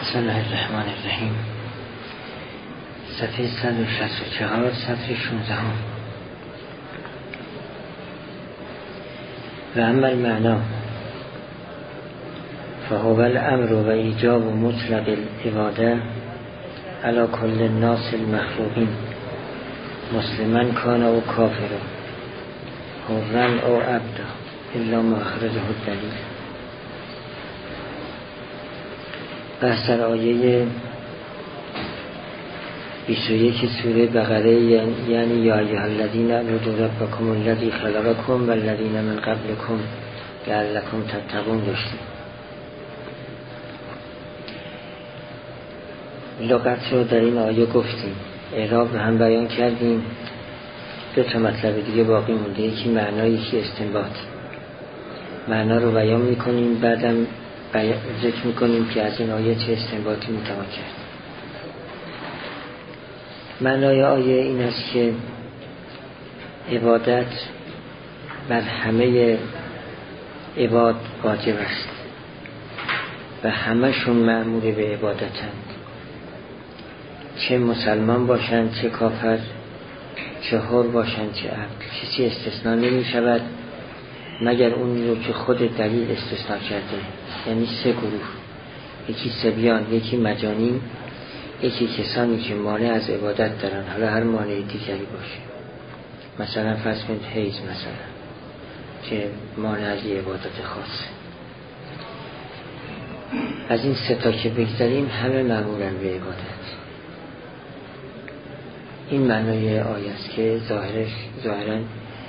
بسم الله الرحمن الرحیم. صفحه 164 سطر 16. و اما المعنا فهو الامر و ایجاب مطلق العباده علی کل الناس المخلوقین مسلما کان او کافر حرا او عبدا الا ما اخرجه الدلیل. بحث در آیه 21 سوره بقره، یعنی یا ایها الذین اعبدوا ربکم الذی خلقکم والذین من قبلکم لعلکم تتقون داشتیم. لغت رو در این آیه گفتیم، اعراب رو هم بیان کردیم. دو تا مطلب دیگه باقی مونده، یکی معنا یکی استنباط. معنا رو بیان میکنیم، بعدم ذکر میکنیم که از این آیه چه استنباطی میتوان کرد. معنای آیه این است که عبادت بر همه عباد واجب است و همه‌شون مأمور به عبادتند، چه مسلمان باشند چه کافر، چه حر باشند چه عبد. کسی استثناء نمی شود مگر اون رو که خود دلیل استثناء کرده، یعنی سه گروه، یکی صبیان، یکی مجانین، یکی کسانی که مانع از عبادت دارن، حالا هر مانع دیگری باشه، مثلا فرض کنید حیض مثلا که مانع از عبادت خاصه. از این سه تا که بگذاریم همه مأمورن به عبادت. این معنای آیه است که ظاهرا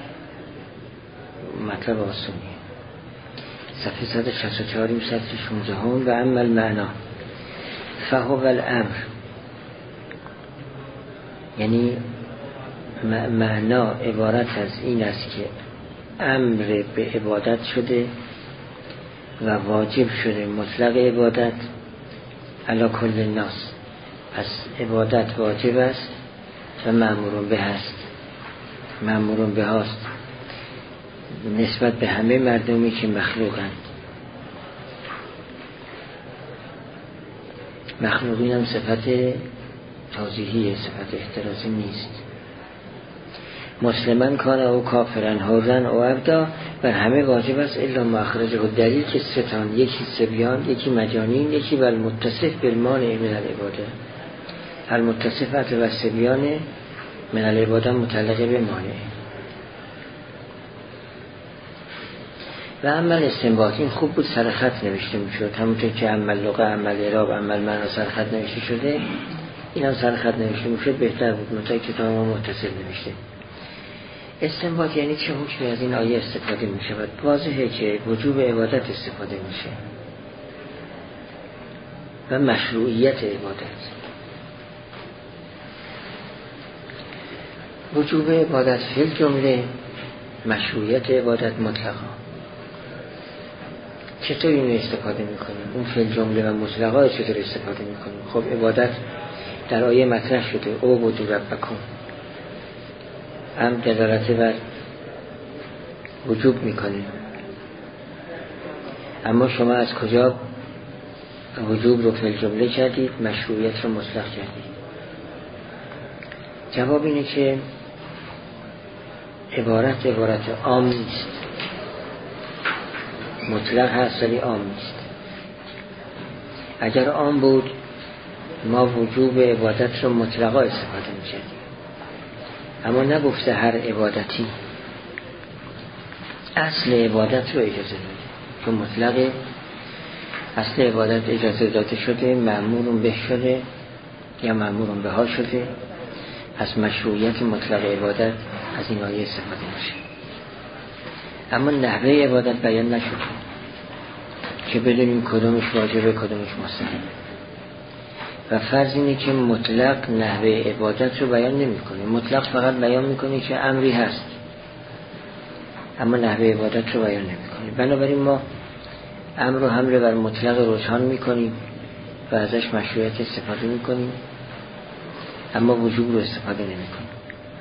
مطلب آسونیه. صفحه 164 سطر 16. و اما المعنا فهو الامر، یعنی معنا عبارت از این است که امر به عبادت شده و واجب شده مطلق عبادت علی کل الناس. پس عبادت واجب است و مأمورون به است، مأمورون به هاست نسبت به همه مردمی که مخلوقند. مخلوقین هم صفت توضیحیه، صفت احترازی نیست. مسلمان کان او کافرن حرا او عبدا، بر همه واجب است الا ما اخرجه الدلیل، که ستان، یکی صبیان، یکی مجانین، یکی بر متصف بالمانع من العباده. المتصفت و صبیان من العباده متعلقه به مانع. و عمل استنباط، این خوب بود سرخط نوشته میشد، همونطور که عمل لغه، عمل اعراب، عمل معنا سرخط نوشته شده، این هم سرخط نوشته میشد بهتر بود، منتهی کتاب ما متصل نوشته. استنباط یعنی چه حکمی از این آیه استفاده میشود؟ واضحه که وجوب عبادت استفاده میشه و مشروعیت عبادت. وجوب عبادت فی الجمله، مشروعیت عبادت مطلقا. چطور اینو استفاده میکنیم؟ اون فی الجمله و مطلقا چطور استفاده میکنیم؟ خب عبادت در آیه مطرح شده، او اعبدوا ربکم، هم دلالت بر وجوب میکنه. اما شما از کجا وجوب رو فی الجمله کردید، مشروعیت رو مطلق کردید؟ جواب اینه که عبارت عام نیست، مطلق هست ولی عام نیست. اگر عام بود ما وجوب عبادت رو مطلقا استفاده می‌کردیم، اما نگفته هر عبادتی، اصل عبادت رو اجازه داده، چون مطلق اصل عبادت اجازه داده شده، مأمورون به شده یا مأمورون به ها شده. پس مشروعیت مطلق عبادت از این آیه استفاده میشه. اما نحوه عبادت بیان نشده که بدونیم کدومش واجبه کدومش مستحبه. و فرض اینه که مطلق نحوه عبادت رو بیان نمی کنه، مطلق فقط بیان میکنه که امری هست، اما نحوه عبادت رو بیان نمی کنه. بنابراین ما امر رو حمل بر مطلق روشان میکنیم و ازش مشروعیت استفاده میکنیم، اما وجوب رو استفاده نمی کنیم.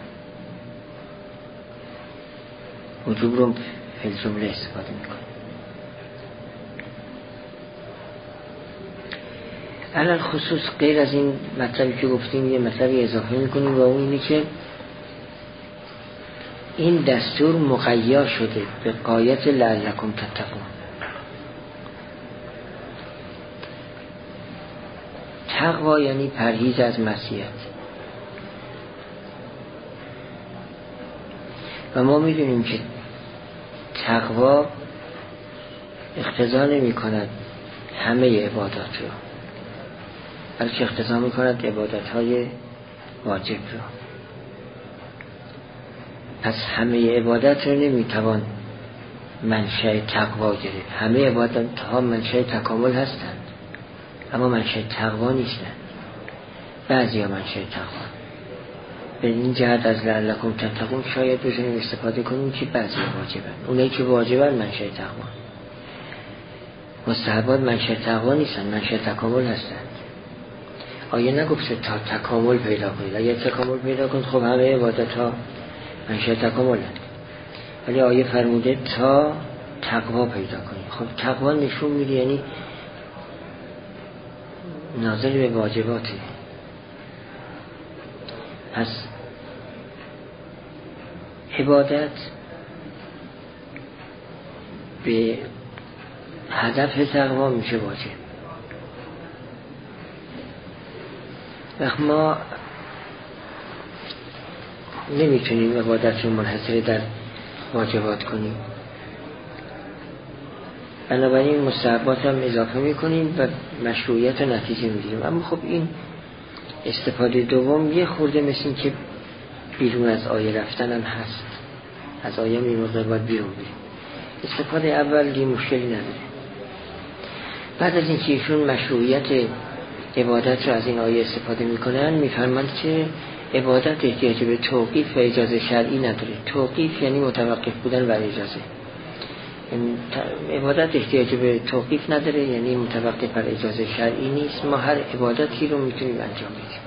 وجوب رو فی الجمله استفاده میکنیم. علل خصوص غیر از این مطلبی که گفتیم یه مطلبی اضافه میکنیم و اون اینه که این دستور مقید شده به غایت لعلکم تتقون. تقوا یعنی پرهیز از معصیت و ما میدونیم که تقوا اقتضا نمی کند همه عبادات رو، بلکه اقتضا می کند عبادت های واجب رو. پس همه عبادت رو نمی توان منشأ تقوا گرفت. همه عبادت ها منشأ تکامل هستند اما منشأ تقوا نیستند. بعضی ها منشأ تقوا. به این جهت از لعلکم تتقون شاید بتونیم استفاده کنیم که بعضی واجبن. اونایی که واجبن منشأ تقوا. مستحبات منشأ تقوا نیستن، منشأ تکامل هستند. آیه نگفته تا تکامل پیدا کنید. اگر تکامل پیدا کنید خب همه عبادت ها منشأ تکامل هست. ولی آیه فرموده تا تقوا پیدا کنید. خب تقوا نشون میده یعنی ناظر به واجباته. پس عبادت به هدف تقوا میشه واجب. وقت ما نمیتونیم عبادت رو منحصر در واجبات کنیم، بنابراین مستحبات هم اضافه میکنیم و مشروعیت و نتیجه میگیریم. اما خب این استفاده دوم یه خورده مثل این که بیرون از آیه رفتن هم هست. از آیه میموزه باید بیرون بریم. استفاده اول یه مشکلی نداره. بعد از اینکه ایشون مشروعیت عبادت رو از این آیه استفاده میکنن میفرمند که عبادت احتیاج به توقیف و اجازه شرعی نداره. توقیف یعنی متوقف بودن و اجازه. عبادت احتیاج به توقیف نداره یعنی متوقف بر اجازه شرعی نیست. ما هر عبادتی رو میتونیم انجام بدیم.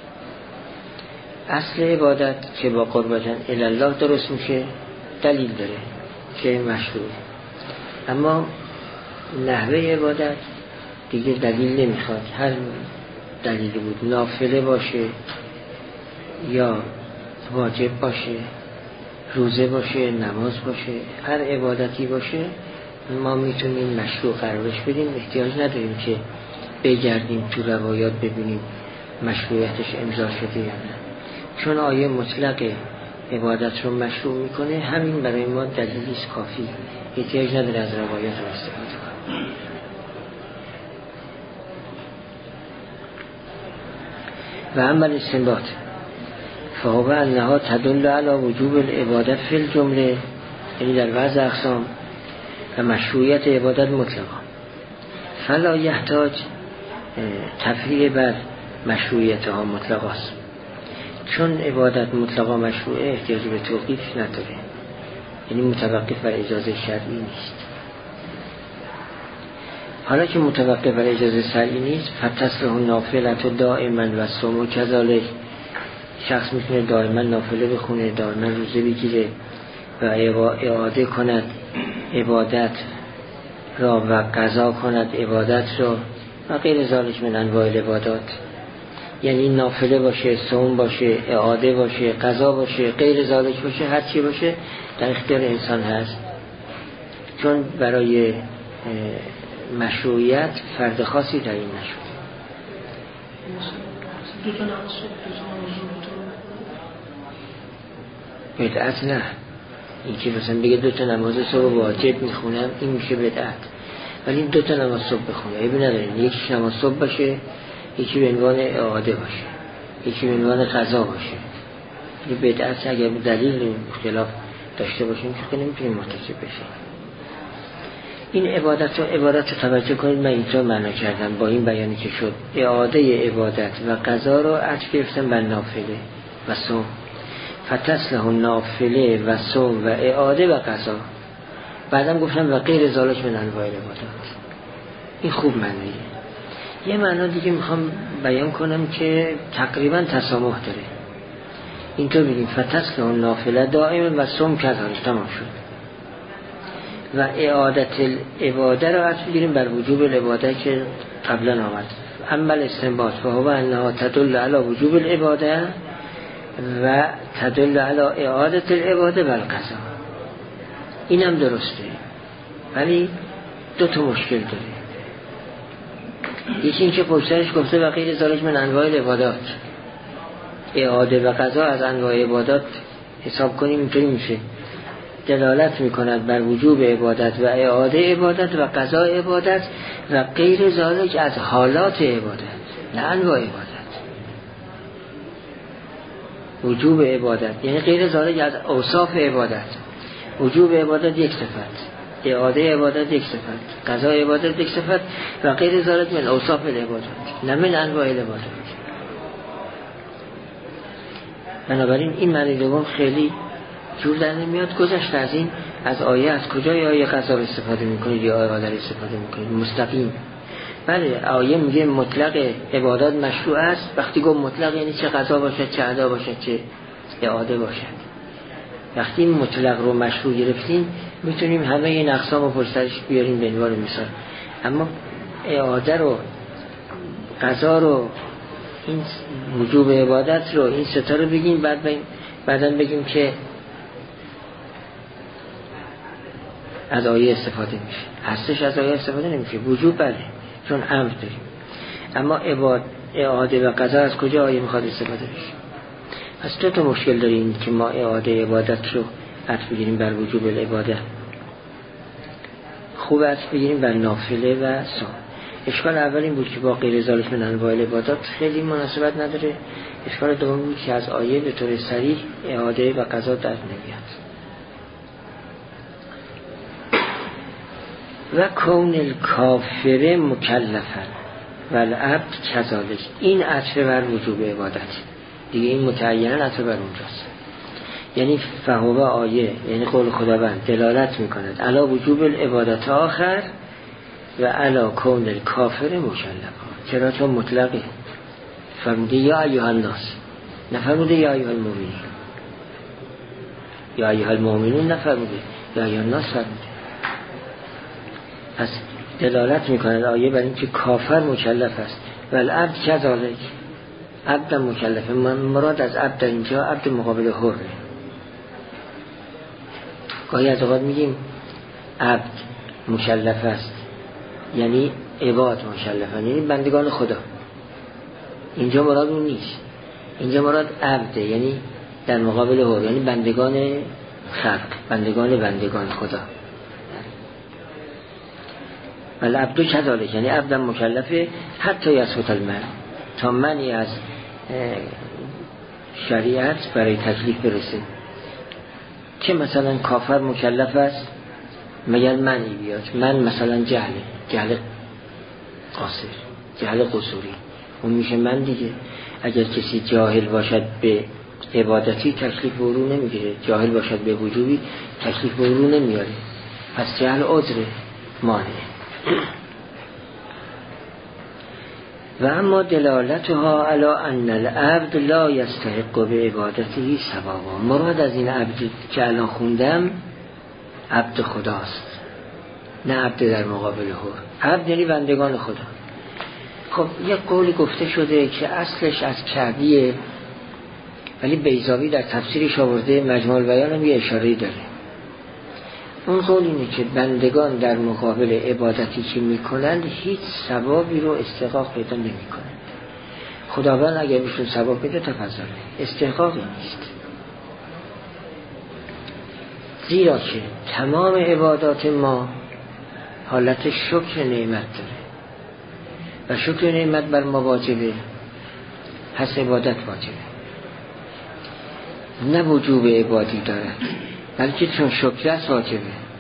اصل عبادت که با قربتن الله درست میشه دلیل داره که مشروع. اما نحوه عبادت دیگه دلیل نمیخواد. هر دلیلی بود، نافله باشه یا واجب باشه، روزه باشه، نماز باشه، هر عبادتی باشه ما میتونیم مشروع قرارش بدیم. احتیاج نداریم که بگردیم تو روایات ببینیم مشروعیتش امضا شده یا نه. چون آیه مطلق عبادت رو مشروع میکنه، همین برای ما دلیلیست کافی. احتیاج نداره از روایات رو استفاده کنیم. و عمل استنباط فهو انها تدل علی وجوب العبادت فی الجمله، یعنی در بعض اقسام، و مشروعیت عبادت مطلقا. فلا یحتاج تفریع بر مشروعیت ها مطلقا است. چون عبادت مطلقا مشروعه احتیاج به توقیف نداره، یعنی متوقف بر اجازه شرعی نیست. حالا که متوقف بر اجازه شرعی نیست، فتصله نافلت دائما و صوم کذالک. شخص میتونه دائما نافله بخونه، دائما روزه بگیره و اعاده کند عبادت را و قضا کند عبادت را و غیر ذالک من انواع العبادات. یعنی نافله باشه، صوم باشه، اعاده باشه، قضا باشه، غیر ذالک باشه، هر چی باشه در اختیار انسان هست. چون برای مشروعیت فرد خاصی در این نشد. بدعت نه. این که مثلا بگه 2 نماز صبح واجب میخونم این میشه بدعت. ولی 2 نماز صبح بخونه عیبی نداره. یکیش نماز صبح باشه، یکی به عنوان اعاده باشه، یکی به عنوان قضا باشه. این بدعت اگر دلیل اختلاف داشته باشیم که نمیتونیم مرتکب بشیم. این عبادت رو توجه کنید. من اینجا معنا کردم با این بیانی که شد اعاده عبادت و قضا رو عطف گرفتم بر نافله و صوم. فتصله نافله و صوم و اعاده و قضا. بعدم گفتم و غیر ذالک من انواع العبادات. این خوب معنیه. یه معنا دیگه میخوام بیان کنم که تقریبا تسامح داره. اینطور بگیم فتصله نافله دائما و صوم کذالک. تمام شد. و اعادت العباده رو عطف بگیریم بر وجوب العباده که قبلا آمد. اما الاستنباط فهو انها تدل علی وجوب العباده و تدل علی اعاده العباده و القضا. اینم درسته، ولی دو تا مشکل داره. یکی این که پشترش گفته و غیر ذالک من انواع العبادات، اعاده و قضا از انواع عبادات حساب کنیم اینطوری میشه، دلالت میکند بر وجوب عبادت و اعاده عبادت و قضا عبادت و غیر ذالک از حالات عبادت، نه انواع عبادت. وجوب عبادت یعنی غیر ذالک از اوصاف عبادت. وجوب عبادت یک صفت، اعاده عبادت یک صفت، قضا عبادت یک صفت و غیر ذالک من اوصاف العبادت، نه من انواع العبادت. بنابراین این معنی دوم خیلی جور در نمیاد. گذشت از این، از آیه از کجای آیه قضا رو استفاده میکنید یا اراده رو استفاده میکنید؟ مستقیم. بله آیه میگه مطلق عبادات مشروع است. وقتی گفت مطلق یعنی چه قضا باشد، چه ادا باشد، چه اعاده باشد. وقتی این مطلق رو مشروع گرفتیم میتونیم همه این اقسام رو پشتش بیاریم به عنوان مثال. اما اعاده رو، قضا رو، این وجوب عبادت رو، این ستا رو بگیم، بعداً بگیم که از آیه استفاده میشه. هستش از آیه استفاده نمیشه. وجوب بله چون امر داریم، اما اعاده و قضا از کجا آیه میخواد استفاده بشه؟ پس دو تا مشکل داریم که ما اعاده عبادت رو عطف بگیریم بر وجوب العباده، خوب عطف بگیریم بر نافله و سنت. اشکال اول این بود که با غیر ذالک من انواع العبادات خیلی مناسبت نداره. اشکال دوم بود که از آیه به طور صریح اعاده و قضا در نمیاد. و کون الکافر مکلفا و العبد کذالک، این عطف بر وجوب عبادت دیگه، این متعیناً عطف بر اونجاست. یعنی فهو آیه یعنی قول خداوند دلالت میکند علی وجوب العبادت آخر و علی کون الکافر مکلفا. چرا؟ چون مطلقه. فرموده یا ایها الناس، نفرموده یا ایها المؤمنین. یا ایها المؤمنین نفرموده، یا ایها الناس فرموده. پس دلالت میکند آیه بر این که کافر مکلف است و العبد کذالک، عبد مکلفه. مراد از عبد در اینجا عبد مقابل حره. گاهی از اوقات میگیم عبد مکلف است یعنی عباد مکلفن، یعنی بندگان خدا. اینجا مراد اون نیست، اینجا مراد عبد یعنی در مقابل حر، یعنی بندگان خلق، بندگان خدا. ولی عبدو کذالک یعنی عبد مکلفه حتی یثبت المنع، تا منعی از شریعت برای تکلیف برسه. که مثلا کافر مکلف است مگر منعی بیاد، من مثلا جهل قاصر، جهل قصوری، اون میشه من دیگه. اگر کسی جاهل باشد به عبادتی تکلیف به او نمیگیره، جاهل باشد به وجوبی تکلیف به او نمیاره. پس جهل عذر مانع. و اما دلالتها علی ان العبد لا یستحق به عبادته ثوابا. مراد از این عبد که الان خوندم عبد خداست، نه عبد در مقابل حر. عبد یعنی بندگان خدا. خب یک قولی گفته شده که اصلش از کعبیه، ولی بیضاوی در تفسیرش آورده، مجموع البیان هم یه اشاره داره. اون قول اینه که بندگان در مقابل عبادتی که میکنند هیچ ثوابی رو استحقاق پیدا نمیکنند. خداوند اگر بهشون ثواب بده تفضل، استحقاقی نیست. زیرا که تمام عبادات ما حالت شکر نعمت داره و شکر نعمت بر ما واجبه، پس عبادت واجبه، نه وجوب عبادی دارد، بلکه چون شکر است واجبه.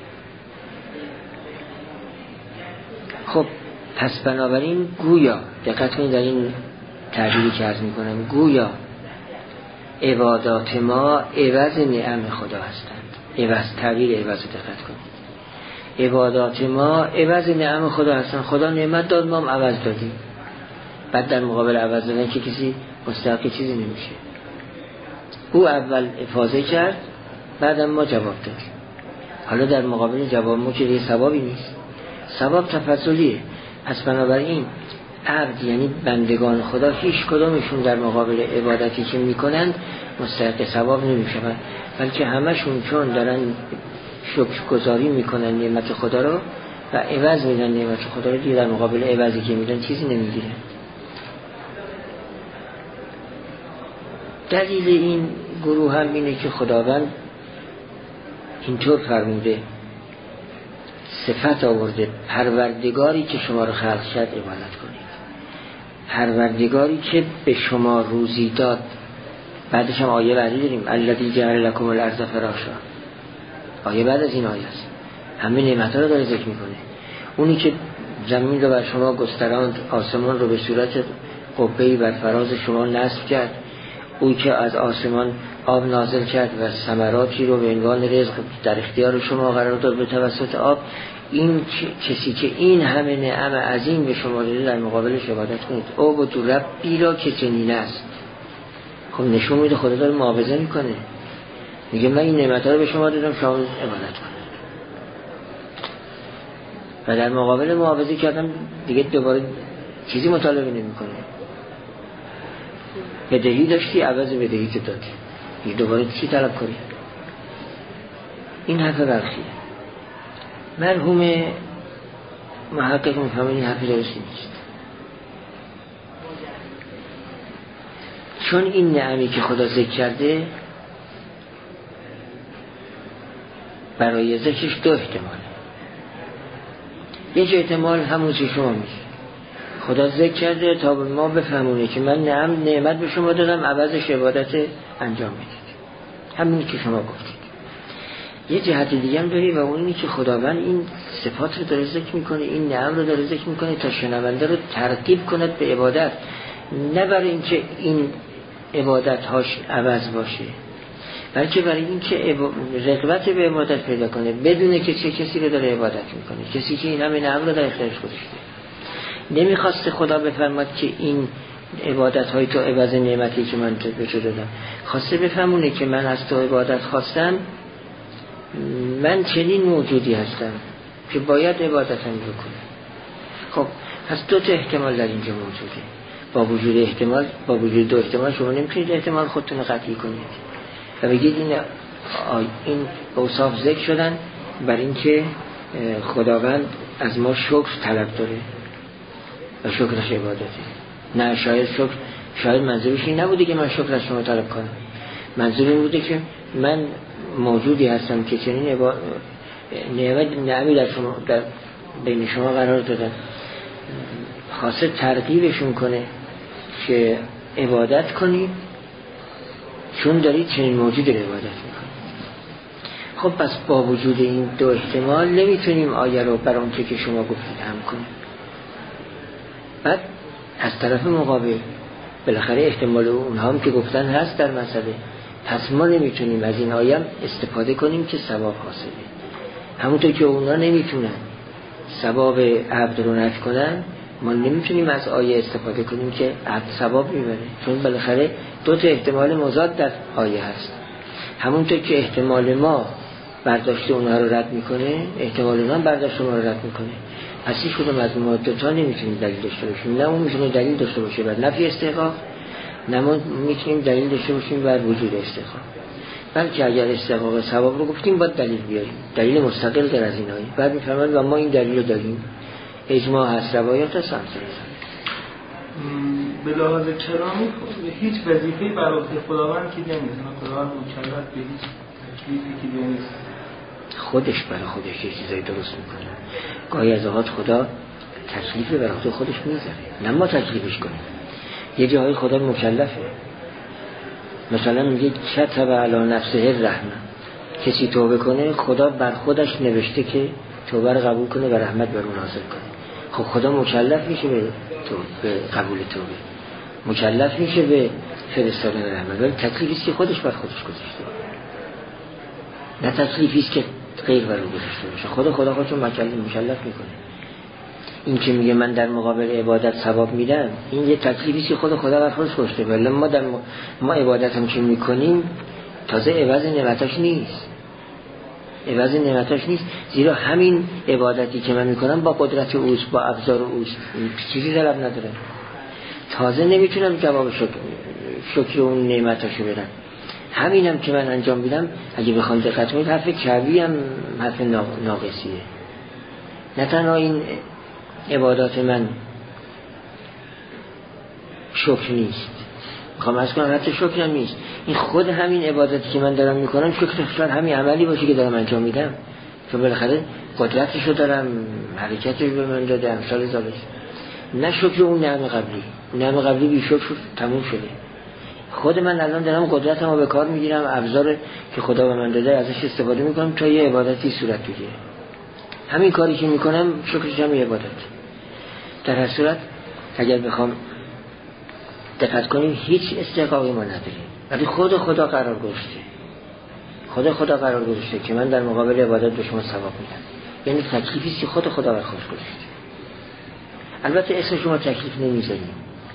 خب پس بنابراین گویا دقت کنید در این تعبیری که عرض میکنم، گویا عبادات ما عوض نعم خدا هستند. عوض، تعبیر عوض دقت کنید. عبادات ما عوض نعم خدا هستند. خدا نعمت داد، ما هم عوض دادیم. بعد در مقابل عوض دادن که کسی مستحق چیزی نمیشه. او اول افاضه کرد، بعدم ما جواب دادیم. حالا در مقابل جواب ما که ثوابی نیست، ثواب تفضلیه. پس بنابراین عبد یعنی بندگان خدا هیچ کدومشون در مقابل عبادتی که میکنن مستحق ثواب نمیشن، بلکه همشون چون دارن شکرگزاری میکنن نعمت خدا رو و عوض میدن نعمت خدا رو، دیگه در مقابل عوضی که میدن چیزی نمیگیرن. دلیل این گروه هم اینه که خداوند اینطور فرموده، صفت آورده، پروردگاری که شما رو خلق کرد عبادت کنید، پروردگاری که به شما روزی داد. بعدش هم آیه بعدی داریم الذی جعل لکم الارض فراشا، آیه بعد از این آیه است، همه نعمت‌ها رو داره ذکر میکنه. اونی که زمین رو بر شما گستراند، آسمان رو به صورت قبه‌ای بر فراز شما نصب کرد، اون که از آسمان آب نازل کرد و ثمراتی رو به عنوان رزق در اختیار شما قرار داد به توسط آب، این کسی که این همه نعم عظیم به شما داده در مقابلش عبادت کنید. او با تو ربی را که چنین است. خب نشون میده خدا داره معاوضه میکنه، میگه من این نعمت‌ها رو به شما دادم شما عبادت کنید. و در مقابل معاوضه کردم دیگه دوباره چیزی مطالبه نمیکنه. بدهی داشتی عوض بدهی که دادی، دیگه دوباره چی طلب کنی؟ این حرف برخیه. مرحوم محقق میفهمه این حرف درستی نیست، چون این نعمی که خدا ذکر کرده برای ذکرش دو احتمال. یک احتمال همون که شما میگه خدا ذکر کرده تا به ما بفهمونه که من نعمت به شما دادم عوضش عبادت انجام میدید، همونی که شما گفتید. یه جهت دیگه هم داری و اونی که خداوند این صفات رو داره ذکر میکنه، این نعم رو داره ذکر میکنه تا شنونده رو ترغیب کند به عبادت، نه برای اینکه این عبادت هاش عوض باشه، بلکه برای اینکه رغبت به عبادت پیدا کنه، بدونه که چه کسی رو داره عبادت میکنه، کسی که این همه نعم رو در اختیارش گذاشته. نمیخواسته خدا بفرماد که این عبادت های تو عوض نعمتی که من به تو دادم، خواسته بفهمونه که من از تو عبادت خواستم، من چنین موجودی هستم که باید عبادتم بکنم. خب پس دو تا احتمال در اینجا موجوده. با وجود دو احتمال شما نمیتونید احتمال خودتون رو قطعی کنید و بگید این اوصاف ذکر شدن بر این که خداوند از ما شکر طلب داره و شکرش عبادته. نه، شاید منظورش این نبوده که من شکر از شما طلب کنم، منظور این بوده که من موجودی هستم که چنین نعمی در بین شما قرار دادن، خاصه ترغیبشون کنه که عبادت کنید چون دارید چنین موجودی رو عبادت میکنید. خب پس با وجود این دو احتمال نمیتونیم آیه رو بر اون که شما گفتید هم کنیم. بعد از طرف مقابل بالاخره احتمال اونها هم که گفتن هست در مسئله، پس ما نمیتونیم از این آیه استفاده کنیم که ثواب حاصله. همونطور که اونا نمیتونن ثواب عبد رو نفی کنن، ما نمیتونیم از آیه استفاده کنیم که عبد ثواب میبره، چون بالاخره دو تا احتمال مضاد در آیه هست. همونطور که احتمال ما برداشت اونها رو رد میکنه، احتمال اونها برداشت ما رو رد میکنه. پس هیچ کدوم از ما دو تا نمیتونیم دلیل داشته باشیم. نه اون میتونه دلیل داشته باشه بر نفی استحقاق، نه ما میتونیم دلیل داشته باشیم بر وجود استحقاق. بلکه اگر استحقاق ثواب رو گفتیم باید دلیل بیاریم، دلیل مستقل در از این آیه. بعد میفهمن و ما این دلیل رو داریم، اجماع هست، روایات هست. به لحاظ کرامی هیچ وظیفه‌ای برای خداوند که نمی‌دونه، خداوند مکلف به هیچ تکلیفی که نیست، خودش برای خودش یه چیزایی درست میکنه. گاهی از اوقات خدا تکلیف برای خودش میذاره، نه ما تکلیفش کنیم. یه جایی خدا مکلفه، مثلا میگه کتب علی نفسه الرحمه، کسی توبه کنه خدا بر خودش نوشته که توبه رو قبول کنه و رحمت بر اون نازل کنه. خب خدا مکلف میشه به قبول توبه، مکلف میشه به فرستادن رحمت، ولی تکلیفی است که خودش بر خودش گذاشته، نه تکلیفی است که غیر بر او گذاشته باشه. خدا خودش مکلف میکنه. این که میگه من در مقابل عبادت ثواب میدم، این یه تکلیفی است که خدا بر خودش گذاشته، ولی ما عبادت هم که میکنیم تازه عوض نعمتاش نیست. عوض نعمتاش نیست، زیرا همین عبادتی که من میکنم با قدرت اوست، با ابزار اوست، چیزی طلب نداره. تازه نمیتونم جواب شکر اون نعمتاشو بدم. همینم که من انجام میدم اگه بخوام دقت کنید حرف کعبی هم حرف ناقصیه. نه تنها این عبادات من شکر نیست، میخوام از کنم حتی شکر هم نیست، این خود همین عبادتی که من دارم میکنم شکر شاید همین عملی باشه که دارم انجام میدم، چون بالاخره قدرتشو دارم، حرکتش به من داده، امثال ذالک. نه شکر اون نعمت قبلی، نعمت قبلی بی شکر تموم شده. خود من الان دارم قدرتمو به کار میگیرم، ابزار که خدا به من داده ازش استفاده میکنم تا یه عبادتی صورت بگیره. همین کاری که میکنم شکرش هم یه عبادت. در هر صورت اگر بخوام دقت کنیم هیچ استحقاقی ما نداریم، ولی خدا قرار گذاشته، خدا قرار گذاشته که من در مقابل عبادت به شما ثواب میدم. یعنی تکلیفی که خدا بر خودش گذاشته. البته اسم شما تکلیف نمیذاریم،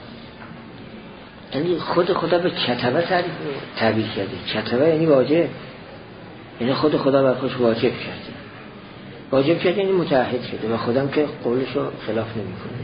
یعنی خدا به کتبه تعبیر کرده. کتبه یعنی واجب، یعنی خدا بر خودش واجب کرده یعنی متعهد شده و خودم که قولشو خلاف نمیکنه.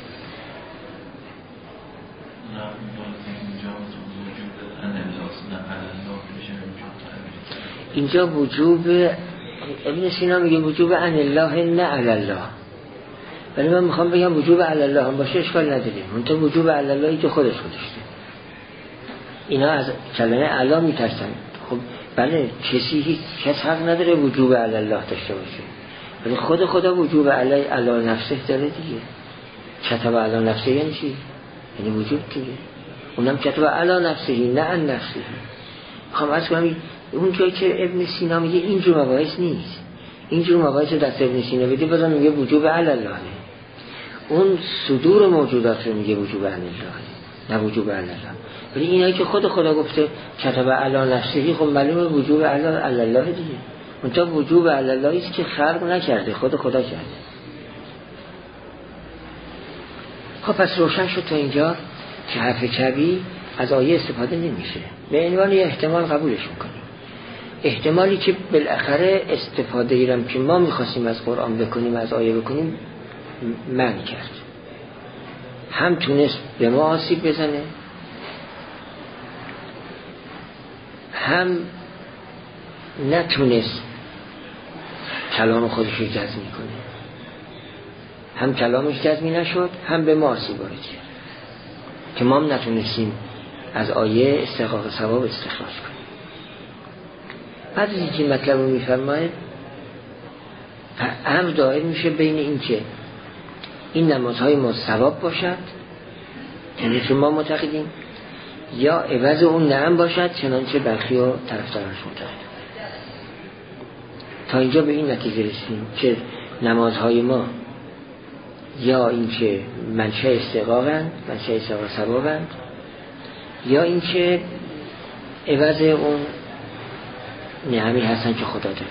اینجا وجوب ابن سینا میگه وجوب عن الله نه علی الله، ولی من میخوام بگم وجوب علی الله هم باشه اشکال نداره، منتها وجوب علی اللهی که خودش گذاشته. اینا از کلمه علا میترسن. خب بله، کسی هیچ کس حق نداره وجوب علی الله داشته باشه، ولی خدا وجوب علی نفسه داره دیگه. کتب علی نفسه یعنی چی؟ یعنی وجوب دیگه. اونم کتب علی نفسه نه عن نفسه. خب از کنم اون جایی که ابن سینا میگه اینجور مباحث نیست، اینجور مباحث دست ابن سینا بده بازم میگه وجوب علی الله، اون صدور موجودات رو میگه وجوب علی الله نه وجوب علی الله. ولی اینایی که خدا گفته کتب علی نفسه، خب معلومه وجوب علی الله دیگه. اونجا وجوب علی الله است که خلق نکرده، خدا کرده. خب پس روشن شد تا اینجا که حرف کعبی از آیه استفاده نمیشه، به عنوان یه احتمال قبولش میکنیم. احتمالی که بالاخره استفاده ایرم که ما میخواستیم از قرآن بکنیم، از آیه بکنیم، منع کرد. هم تونست به ما آسیب بزنه، هم نتونست کلام خودش رو جزمی کنه. هم کلامش جزمی نشد، هم به ما آسیب وارد کرد که ما هم نتونستیم از آیه استحقاق ثواب استخراج کنیم. بعد از اینکه مطلب رو میفرماید امر دائر میشه بین این که این نمازهای ما ثواب باشد، یعنی که ما معتقدیم، یا عوض اون نعم باشد چنانچه برخی و طرفدارانش معتقد. تا اینجا به این نتیجه رسیدیم که نمازهای ما یا این که منشأ استحقاقند، منشأ استحقاق ثوابند، یا این که عوض اون نعمی هستن که خدا داده.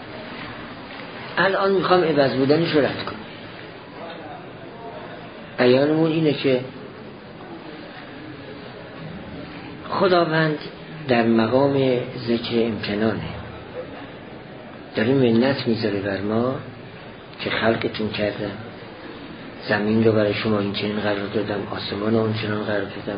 الان میخوام عوض بودنش رو رد کنم. بیانمون اینه که خداوند در مقام ذکر امتنانه، داره منت میذاره بر ما که خلقتون کردم، زمین رو برای شما این چنین قرار دادم، آسمان رو اون چنین قرار دادم،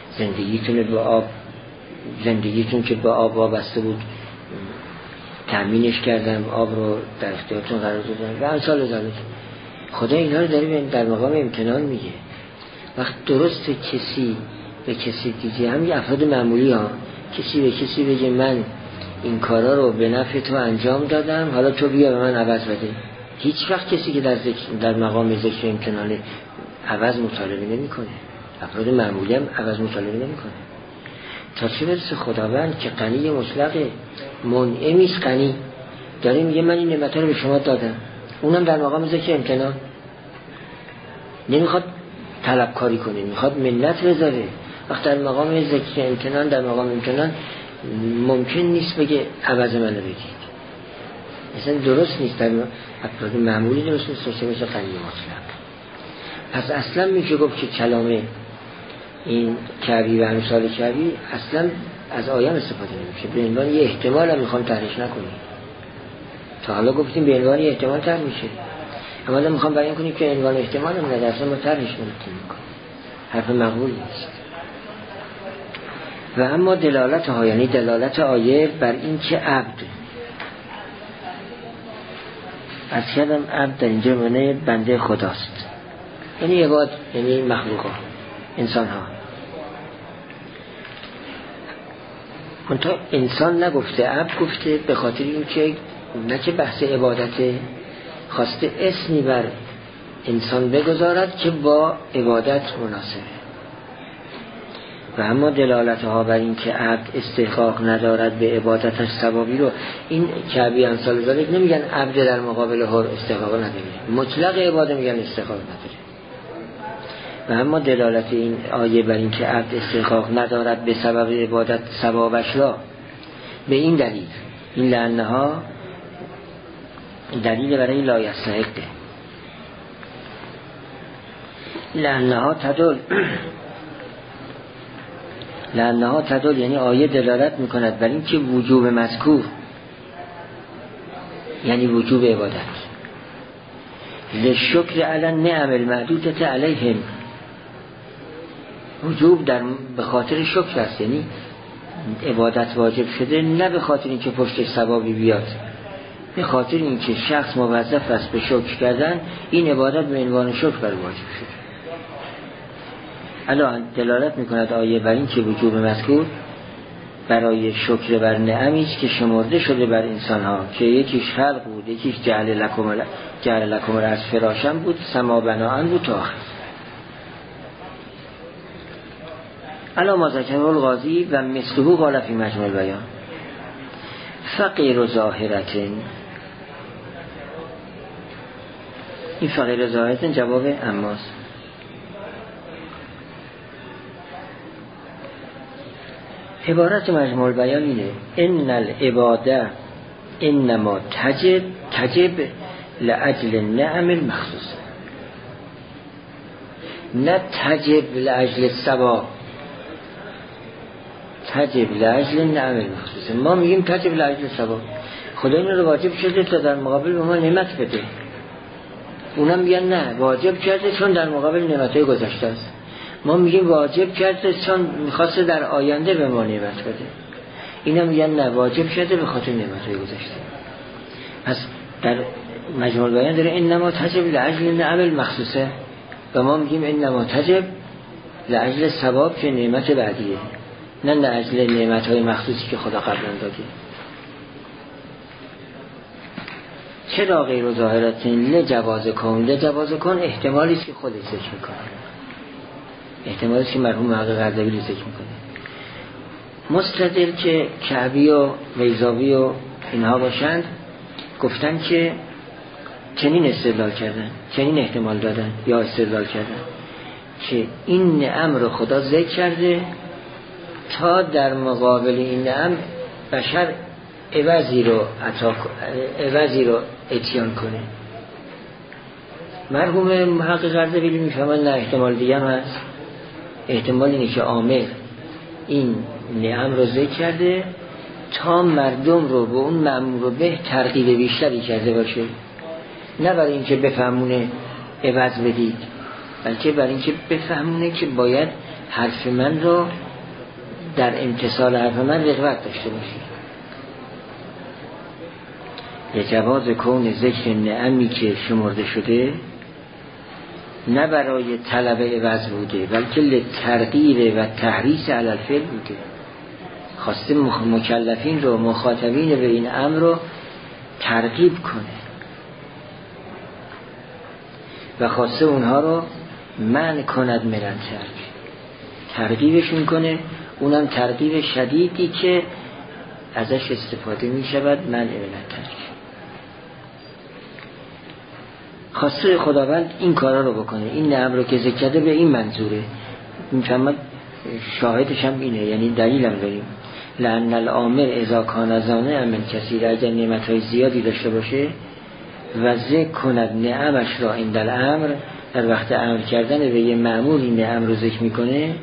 زندگیتون که با آب وابسته بود تأمینش کردم، آب رو در اختیارتون قرار دادم و امثال ذالک. خدا اینا رو داره در مقام امتنان میگه. وقت درست کسی به کسی دیگه، هم یه افراد معمولی ها، کسی به کسی بگه من این کارا رو به نفع تو انجام دادم، حالا تو بیا به من عوض بده. هیچ وقت کسی که در مقام ذکر امتنانه عوض مطالبه نمی کنه. افراد معمولی هم عوض مطالبه نمی کنه. تا چه برسه خداوند که غنی مطلقه، منعمیست، غنی، داره میگه من این نعمت رو به شما دادم، اونم در مقام ذکر امتنان. نمیخواد طلبکاری کنه، میخواد منت بذاره. وقت در مقام ذکر امتنان، در مقام امتنان ممکن نیست بگه عوض منو بدید. اصلا درست نیست، در افراد معمولی درست نیست باشه مثل غنی مطلق. پس اصلا میشه گفت که کلام این کعبی و امثال کعبی اصلا از آیه استفاده نمیشه، به عنوان یه احتمال هم میخوام طرحش نکنیم. تا حالا گفتیم به عنوان احتمال تر میشه، اما الان میخوام بیان کنیم که عنوان احتمال هم نه، اصلا ما ترش نمیتونیم کنیم، حرف مقبول نیست. و اما دلالت ها، یعنی دلالت آیه بر این که عبد، از کردم عبد در اینجا معنی بنده خداست، یعنی عباد، یعنی مخلوقا، انسان ها. منتها انسان نگفته، عبد گفته، به خاطر این که نه که بحث عبادت، خواسته اسمی بر انسان بگذارد که با عبادت مناسبه. و اما دلالت ها بر این که عبد استحقاق ندارد به عبادتش ثوابی رو، این کعبی امثال ذالک نمیگن عبد در مقابل حر استحقاق نداره، مطلق عباده میگن استحقاق نداره. و اما دلالت این آیه بر این که عبد استحقاق ندارد به سبب عبادت ثوابش را، به این دلیل، این لعنها دلیل برای لا یستحقه. لعنها تدل یعنی آیه دلالت میکند بر این که وجوب مذکور یعنی وجوب عبادت، لشکر علی النعم المعدودة علیهم، وجوب در به خاطر شکر است، یعنی عبادت واجب شده نه به خاطر اینکه پشتش ثوابی بیاد، به خاطر اینکه شخص موظف است به شکر کردن، این عبادت به عنوان شکر بر واجب شده. الان دلالت میکند آیه بر این که وجوب مذکور برای شکر بر نعمی است که شمرده شده بر انسان ها، که یکیش خلق بود، یکیش جعل لکم از فراشم بود، سما بناءن بود تا آخر. الا ما ذکر القاضی و مثله قال فی مجمع البیان فقیر ظاهرتن. این فقیر ظاهرتن جواب اماست. عبارت مجموع البیان اینه: ان العباده انما تجب لاجل النعم المخصوصه، نه تجب لاجل الثواب، تجب لاجل النعم المخصوصه. ما میگیم تجب لاجل الثواب، خدا این رو واجب شده تا در مقابل به ما نعمت بده، اونم میگن نه واجب کرده چون در مقابل نعمتهای گذشته است. ما میگیم واجب کرده چون میخواسته در آینده به ما نعمت بده، اینا میگن نه واجب شده به خاطر نعمتهای گذشته. پس در مجموع البیان داره انما تجب لاجل النعم المخصوصه، و ما میگیم انما تجب لاجل ثواب که نعمت بعدیه، نه لاجل نعمتهای مخصوصی که خدا قبلا داده. چرا غیر ظاهرتین لجواز کن احتمالی است که خودش ذکر میکنه، احتمالی است که مرحوم محقق اردبیلی ذکر میکنه. مستدل که کعبی و بیضاوی و اینها باشند گفتن که چنین استدلال کردن، چنین احتمال دادن یا استدلال کردن که این نعم رو خدا ذکر کرده تا در مقابل این نعم بشر عوضی رو اتیان کنه. مرحوم محقق اردبیلی میفهمن نه، احتمال دیگه هم هست. احتمال اینه که عامل این نعم رو ذکر کرده تا مردم رو به اون مأمور رو به ترغیب بیشتری کرده باشه، نه برای اینکه بفهمونه عوض بدید، بلکه برای اینکه بفهمونه که باید حرف من رو در امتصال حرف من رغبت داشته باشید. یه جواز کون ذکر نعمی که شمرده شده نه برای طلب عوض بوده، بلکه لترغیب و تحریص علی الفعل بوده. خواسته مکلفین رو، مخاطبین به این امر رو ترغیب کنه و خواسته اونها رو منع کند من ترک، ترغیبشون کنه، اونم ترغیب شدیدی که ازش استفاده می شود منع من ترک. خواسته خداوند این کارا رو بکنه، این نعم رو که ذکر کرده به این منظوره. میفهمد شاهدش هم اینه، یعنی دلیل هم داریم. لأن الامر اذا کان ظانعا من کثیر، اگر نعمت‌های زیادی داشته باشه و ذکر کند نعمش را عند الامر، در وقت امر کردن به یه مأمور این نعم رو ذکر میکنه،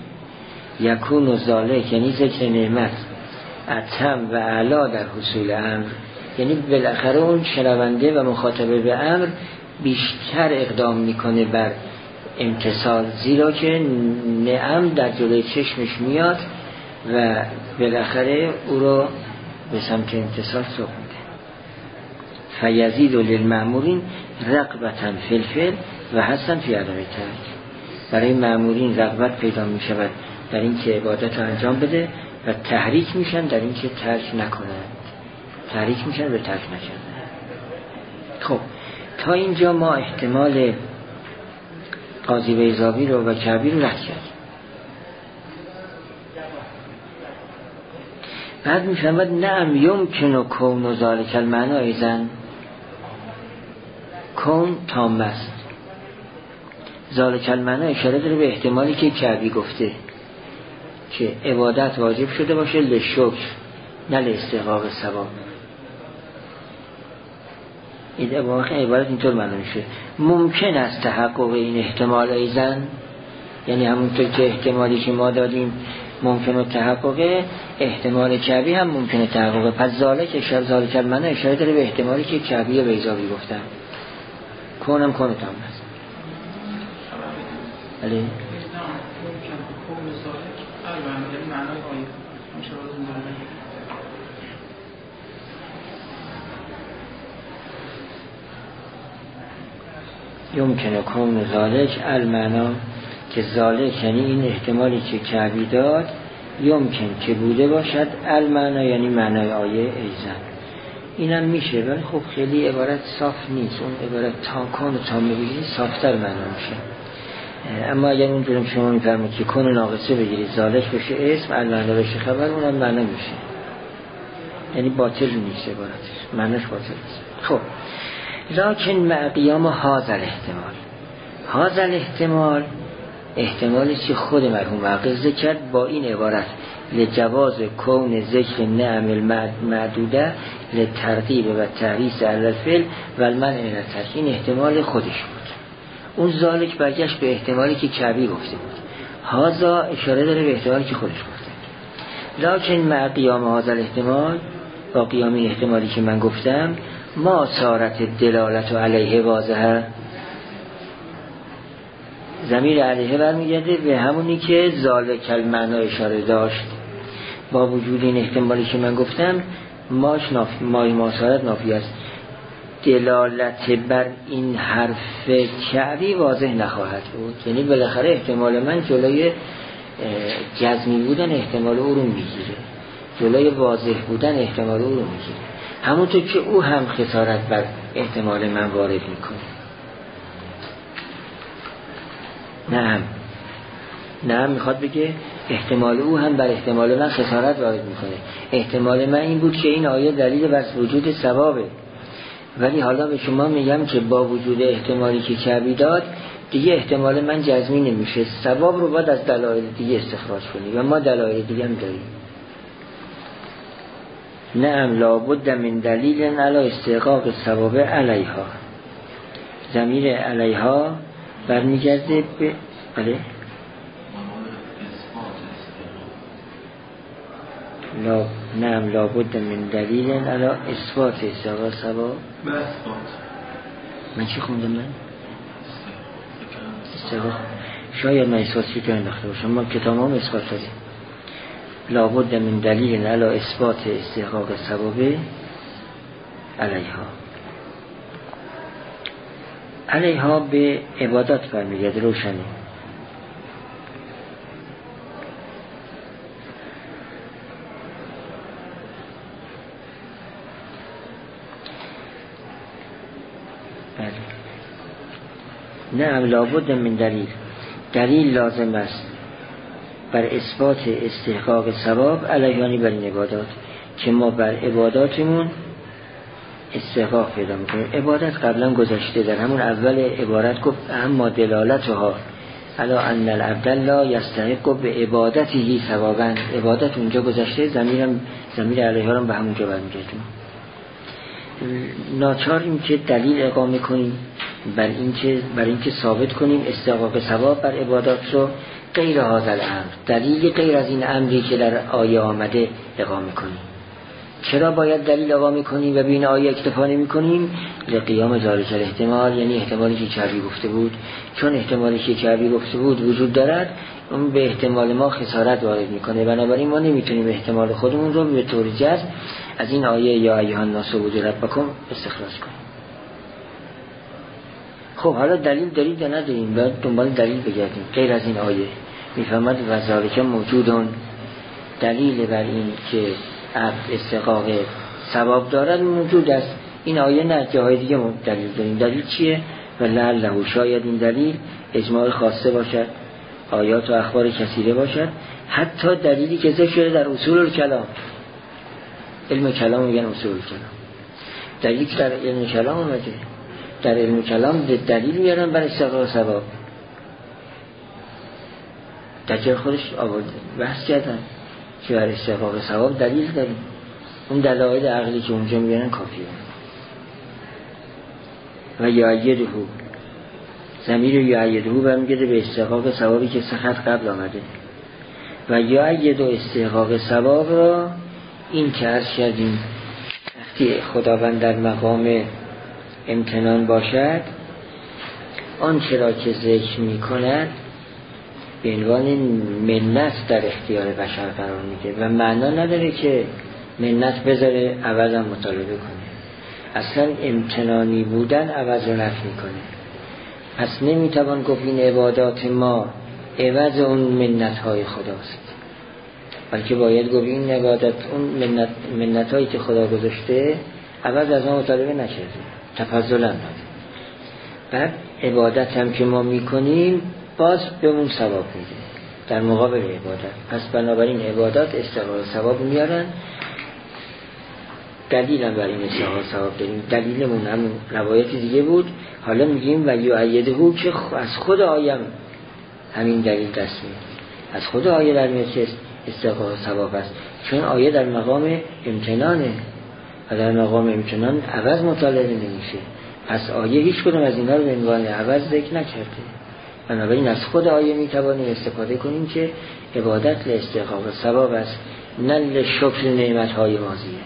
یکون ذالک یعنی ذکر نعمت اتم و اعلا در حصول امر، یعنی بالاخره اون شنونده و مخاطب به امر بیشتر اقدام میکنه بر امتثال، زیرا که نعم در جلوی چشمش میاد و بالاخره او رو به سمت امتثال سوق میده. فیزید للمأمورین رغبة فی الفعل و حثا فی عدم الترک. برای مأمورین رغبت پیدا می شود در این که عبادت رو انجام بده و تحریک میشن در این که ترک نکنند، تحریک میشن به ترک نکردن. خب تا اینجا ما احتمال قاضی بیضاوی رو و کعبی رو رد کردیم. بعد میفهمد نعم یمکن کون ذالک المعنی ایزن، کون تام است. ذالک المعنی اشاره داره به احتمالی که کعبی گفته که عبادت واجب شده باشه لشکر نه لاستحقاق ثواب. این عبارت اینطور معنی میشه ممکن است تحقق این احتمال ایزن، یعنی همونطور که احتمالی که ما دادیم ممکنه تحقق، احتمال کعبی هم ممکنه تحقق. پس ذالک المعنی اشاره داره به احتمالی که کعبی و بیضاوی گفتن. کونم کون تام است. علی یمکنه کون ذالک المعنا که ذالک یعنی این احتمالی که کعبی داد یمکن که بوده باشد المعنا یعنی معنای آیه ایزن. اینم میشه ولی خب خیلی عبارت صاف نیست. اون عبارت تا کن و تا بگیرید صافتر معنا میشه. اما اگر اونجورم شما میفرمید که کن ناقصه بگیرید ذالک بشه اسم المعنا بشه خبر، اونم معنا میشه. یعنی باطل نیست عبارتش، معناش باطل نیست. خب لکن مع قیام هذا الاحتمال، هذا الاحتمال احتمالی که خود مرحوم عقل ذکر کرد با این عبارت لجواز کون ذکر نعم المعدوده لترغیب و تحریص علی الفعل و المنع من الترک. این احتمال خودش بود. اون ذالک برگشت به احتمالی که کعبی گفته بود. هذا اشاره داره به احتمالی که خودش گفته. لکن مع قیام هذا الاحتمال، با قیام این احتمالی که من گفتم، ما صارت دلالت علیه واضحه، ضمیر علیه برمیگرده به همونی که ذالک المعنا اشاره داشت. با وجود این احتمالی که من گفتم ما صارت نافی است. دلالت بر این حرف کعبی واضح نخواهد بود. یعنی بالاخره احتمال من جلوی جزمی بودن احتمال او رو میگیره، جلوی واضح بودن احتمال او رو میگیره، همونطور که او هم خسارت بر احتمال من وارد میکنه. نه میخواد بگه احتمال او هم بر احتمال من خسارت وارد میکنه. احتمال من این بود که این آیه دلیل بر وجود ثوابه، ولی حالا به شما میگم که با وجود احتمالی که کعبی داد دیگه احتمال من جزمی نمیشه، ثواب رو باید از دلایل دیگه استخراج کنی و ما دلایل دیگه هم داریم. نعم لابد من دلیل علی استحقاق الثواب علیها. ضمیر علیها برمیگرده به بله نعم لابد من دلیل علی اثبات استحقاق الثواب. من چی خوندم؟ من استحقاق شاید من اثباتی که انداخته باشم، ما کتاب هم اثبات داریم. لابد من دلیل علی اثبات استحقاق الثواب علیها. علیها به عبادات برمیگرده، روشنه. نعم لابد من دلیل لازم است بر اثبات استحقاق ثواب علیهانی بر این عبادات، که ما بر عباداتمون استحقاق پیدا میکنیم. عبادت قبلا گذشته، در همون اول عبارت گفت اما دلالتها علی ان العبد لا یستحق به عبادته ثوابا. عبادت اونجا گذشته، ضمیر علیها رو به همونجا برمیگردیم. ناچاریم که دلیل اقامه کنیم بر اینکه ثابت کنیم استحقاق ثواب بر عبادات رو غیر هذا الامر، دلیل غیر از این امری که در آیه آمده اقامه کنیم. چرا باید دلیل آقا میکنیم و بین آیه اکتفا نمیکنیم؟ لقیام ذالک الاحتمال، یعنی احتمالی که کعبی گفته بود، چون احتمالی که کعبی گفته بود وجود دارد، اون به احتمال ما خسارت وارد میکنه، بنابراین ما نمیتونیم احتمال خودمون رو به طور جزم از این آیه یا ایها الناس اعبدوا ربکم استخراج کنیم. خب حالا دلیل دارید یا نداریم؟ باید دنبال دلیل بگردیم. غیر از این آیه میفهمد و ذالک موجودون، دلیل بر این که عبد استحقاق ثواب دارد موجود است. این آیه نه، جاهای دیگه دلیل داریم. دلیل چیه؟ و لعله، شاید این دلیل اجماع خاصه باشد، آیات و اخبار کثیره باشد، حتی دلیلی که ذکر شده در اصول الکلام. علم کلام میگن اصول الکلام، دلیلی که در علم کلام اومده، در علم کلام دلیل میارن بر استحقاق ثواب. دجال خودش آورد بحث کردن که بر استحقاق ثواب دلیل داریم، اون دلایل عقلی که اونجا میارن کافیه. و یعیده، ضمیر یعیده برمیگرده به استحقاق ثوابی که سخت قبل آمده. و یعید استحقاق ثواب را این که عرض کردیم وقتی خداوند در مقام امتنان باشد، آنچه را که ذکر می کند به عنوان منت در اختیار بشر قرار میده و معنا نداره که منت بذاره عوضم مطالبه کنه. اصلا امتنانی بودن عوض رو نفی میکنه. پس نمیتوان گفت این عبادات ما عوض اون منت های خداست، بلکه باید گفت این عبادت اون منت هایی که خدا گذاشته عوض از ما مطالبه نکرده، تفضلا داده. بعد عبادت هم که ما میکنیم باز بهمون ثواب میده در مقابل عبادت. پس بنابراین عبادات استحقاق ثواب میارن. دلیل هم برای این استحقاق ثواب داریم. دلیلمون هم روایت دیگه بود، حالا میگیم و یعیده که از خود آیم همین دلیل دست میاد، از خود آیه در میاد که استحقاق ثواب است، چون آیه در مقام امتنانه و در مقام امتنان عوض مطالبه نمیشه. پس آیه هیچ کدوم از اینا رو به عنوان عوض ذکر نکرده. بنابراین از خود آیه میتوانیم استفاده کنیم که عبادت لاستحقاق ثواب است، نه لشکر نعمت‌های ماضیه.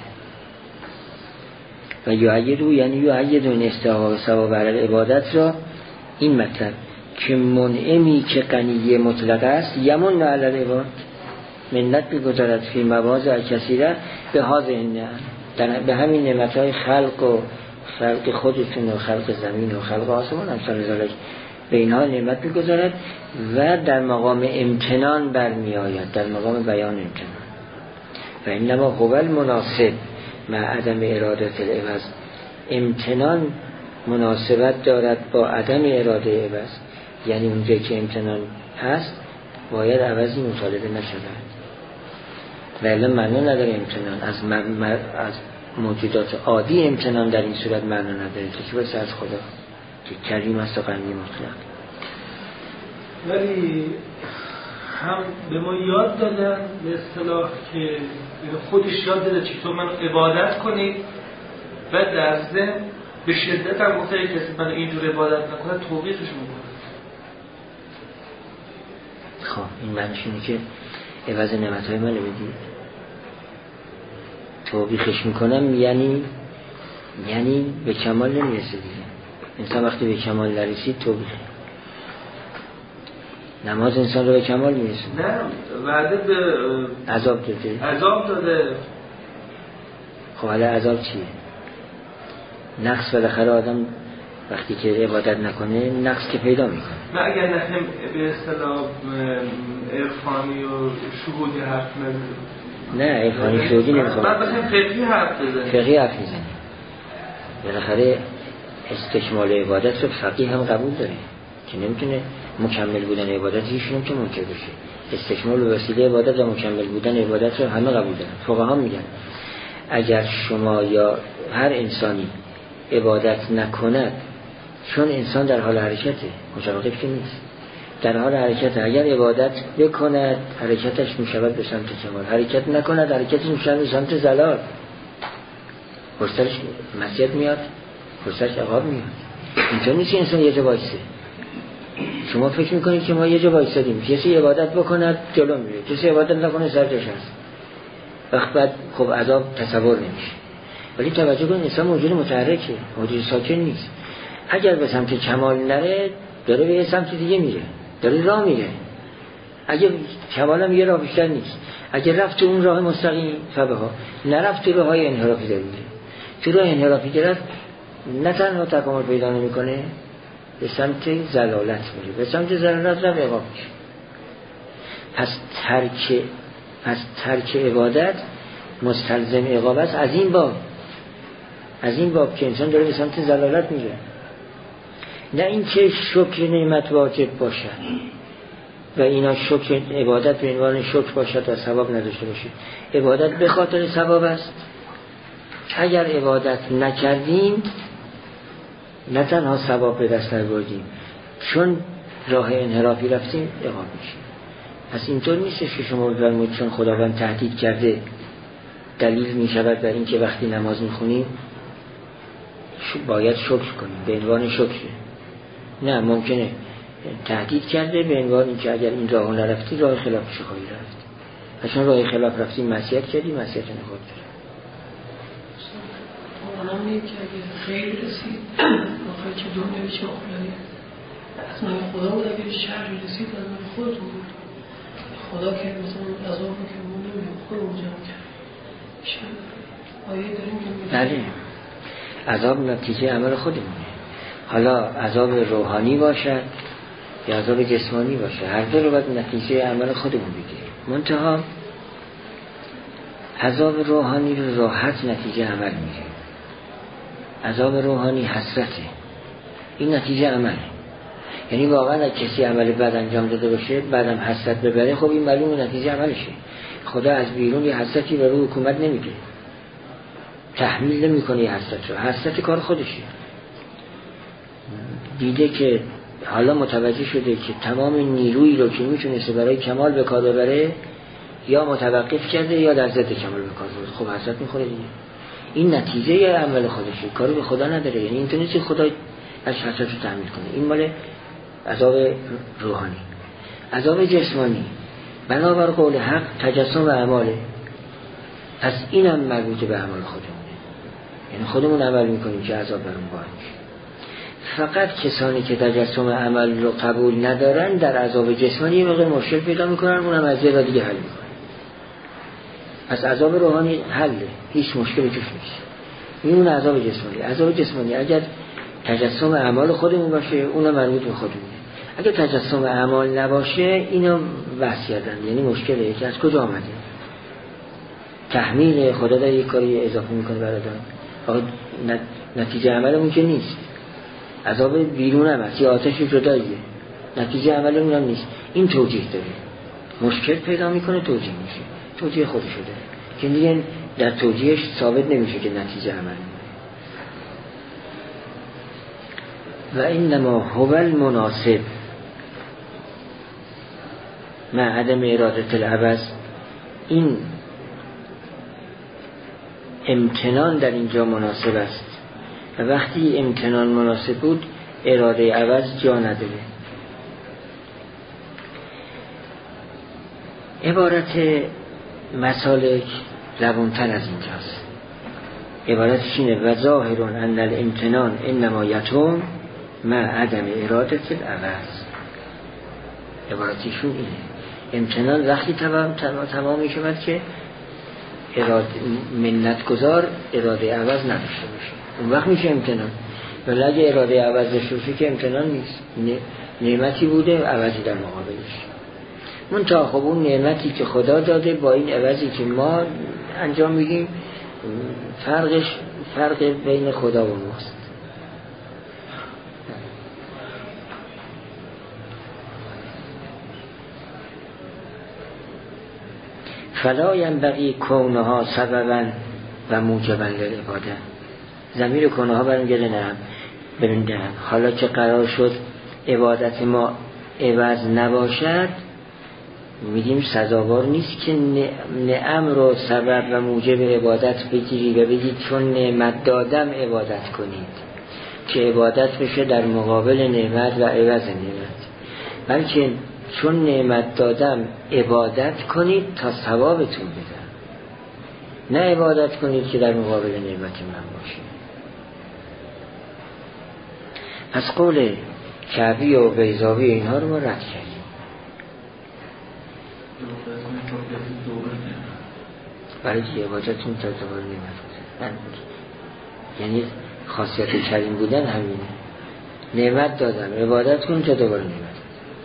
و یعیدو یعنی یعید این استحقاق ثواب علی عبادت را این مطلب که منعمی که غنی مطلق است یمن علی العباد، منت بگذارد فی مواضع کثیره به به همین نعمت‌های خلق و خلق خودتون و خلق زمین و خلق آسمان امثال ذالک، به اینها نعمت بگذارد و در مقام امتنان برمی آید، در مقام بیان امتنان. و اینما هو المناسب مع عدم ارادت العوض، امتنان مناسبت دارد با عدم اراده عوض، یعنی اونجایی که امتنان هست باید عوضی مطالبه نشود. و الا معنا نداره امتنان از موجودات عادی امتنان در این صورت معنا نداره که بس از خدا که کریم است و غنی مطلق. ولی هم به ما یاد دادن به اصطلاح که خودش یاد داده چطور من عبادت کنید و در ضمن به شدت هم گفته کسی من اینجور عبادت نکنه توبیخش میکنه. خب این معنیش اینه که عوض نعمت‌های من بدید، توبیخش میکنم یعنی به کمال نمیرسه دیگه. انسان وقتی به کمال نرسید توبیخ. نماز انسان رو به کمال میرسه. نه وعده به عذاب داده. خب حالا عذاب چیه؟ نقص بالاخره آدم وقتی که عبادت نکنه نقص که پیدا میکنه. نه اگر نخیم به اصطلاح عرفانی و شهودی حرف نزد. نه عرفانی شهودی نمیخوام. بعد بخیم فقهی حرف بزنیم. فقهی حرف میزنیم. بالاخره استکمال عبادت رو فقیه هم قبول داره که نمیتونه مکمل بودن عبادت هیچ نمیتونه منکر بشه. استکمال و وسیله عبادت و مکمل بودن عبادت رو همه قبول دارن. فقها میگن اگر شما یا هر انسانی عبادت نکند، چون انسان در حال حرکته، متوقف که نیست، در حال حرکته، اگر عبادت بکند حرکتش میشود به سمت کمال، حرکت نکند حرکتش میشود به سمت زلال، فرصتش معصیت میاد، فرصتش عقاب میاد. اینطور نیست که انسان یه جا وایسه. شما فکر میکنید که ما یه جا وایسادیم، کسی عبادت بکند جلو میره، کسی عبادت نکنه سر جاش هست. وقت بعد خب عذاب تصور نمیشه. ولی توجه کن انسان موجود متحرکه، موجود ساکن نیست. اگر به سمت کمال نره داره به سمت دیگه میره، داره راه میره. اگر کمال هم یه راه بیشتر نیست. اگر رفت تو اون راه مستقیم فبها، نرفت تو راه های انحرافی داره میره. تو راه انحرافی گرفت نه تنها تکامل پیدا نمیکنه، به سمت ضلالت میره، به سمت ضلالت رفت عقاب میشه. پس ترک عبادت مستلزم عقاب است. از این باب که انسان داره به سمت ضلالت میره. نه این که شکر نعمت واجب باشد و اینا شکر عبادت به عنوان شکر باشد و ثواب نداشته باشه. عبادت به خاطر ثواب است. اگر عبادت نکردیم نه تنها ثواب به دست نبردیم، چون راه انحرافی رفتیم عقاب میشه. پس اینطور نیستش که شما بفرمایید چون خداوند تهدید کرده دلیل میشود بر این که وقتی نماز میخونیم باید شکر کنیم به عنوان شکر. نه، ممکنه تهدید کرده به عنوان این که اگر این راه نرفتی راه خلافش خواهی رفت. پس چون راه خلاف رفتی معصیت کردی، معصیت نخود داره. معنی اینه که اگه خیر رسید آخر که دنیا چه آخرانی از من خدا بود، اگه شر رسید از من خودتون بود. خدا که مثلا عذاب که ما نمیم خودمون جمع کرد. آیه داریم که بله، عذاب نتیجه عمل خودمونه. حالا عذاب روحانی باشد یا عذاب جسمانی باشه، هر دو رو باید نتیجه عمل خودمون بگیریم. منتها عذاب روحانی رو راحت نتیجه عمل میگه. عذاب روحانی حسرته، این نتیجه عمله. یعنی واقعا اگه کسی عمل بد انجام داده باشه بعدم حسرت ببره، خب این معلومه نتیجه عملشه. خدا از بیرون یه حسرتی به روی حکومت نمیگه، تحمیل نمیکنه یه حسرت رو. حسرت کار خودشه. دیده که حالا متوجه شده که تمام نیرویی رو که میتونسته برای کمال به کار ببره یا متوقف کرده یا در ضد کمال به کار ببره، خب حسرت میخوره دیگه. این نتیجه عمل خودشه، کاری به خدا نداره. یعنی این نیست که خدا از حسرت رو تحمیل کنه. این مال عذاب روحانی. عذاب جسمانی بنابر قول حق تجسم اعماله. پس اینم مربوط به عمل خودمونه، یعنی خودمون عمل میکنیم که عذاب برون وارد میشه. فقط کسانی که تجسم عمل رو قبول ندارن در عذاب جسمانی یه مقدار مشکل پیدا میکنن، اونم از یه دیگه حل میکنن. پس عذاب روحانی حله، هیچ مشکلی توش نیست. این عذاب جسمانی. عذاب جسمانی اگر تجسم اعمال خودمون باشه اونم مربوط به خودمونه. اگر تجسم اعمال نباشه اینو بحث کردن، یعنی مشکله که از کجا آمده. تحمیل خدا در یک کاری اضافه میکنه برادران، نتیجه عملمون که نیست. عذاب بیرون هم هست، یه آتش جداییه، نتیجه عملمون هم نیست. این توجیه داره، مشکل پیدا میکنه، توجیه میشه، توجیه خودشو داره که دیگه در توجیهش ثابت نمیشه که نتیجه عمل. و انما هو المناسب مع عدم اراده العوض. این امتنان در اینجا مناسب است و وقتی امتنان مناسب بود اراده عوض جا نداره. عبارت مسالک روانتر از اینجاست. عبارتش اینه و ظاهر ان الامتنان انما یتم مع عدم اراده العوض. عبارتشون اینه، امتنان وقتی تمام می شود که منت گذار اراده عوض نداشته باشه، اون وقت میشه امتنان. ولی اگه اراده عوض داشته باشه که امتنان نیست، نعمتی بوده عوضی در مقابلش. منتها خب اون نعمتی که خدا داده با این عوضی که ما انجام میدیم فرق بین خدا و ماست. فلا ینبغی کونها سببا و موجبا للعباده. ضمیر کونها برنده. حالا که قرار شد عبادت ما عوض نباشد، میگیم سزاوار نیست که نعم رو سبب و موجب عبادت بگیری و بگید چون نعمت دادم عبادت کنید، که عبادت بشه در مقابل نعمت و عوض نعمت، بلکه چون نعمت دادم عبادت کنید تا ثوابتون بدم. نه عبادت کنید که در مقابل نعمت من باشید. از قول کعبی و بیضاوی اینها رو ما رد کردیم. برای که عبادتون تا دوباره نعمت بود. یعنی خاصیت کریم بودن همینه. نعمت دادم عبادت کن تا دوباره نعمت.